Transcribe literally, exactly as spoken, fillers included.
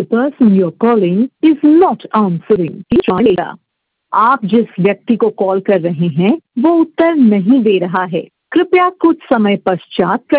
person you're calling is not answering. Please try later. आप जिस व्यक्ति को कॉल कर रहे हैं वो उत्तर नहीं दे रहा है। कृपया कुछ समय पश्चात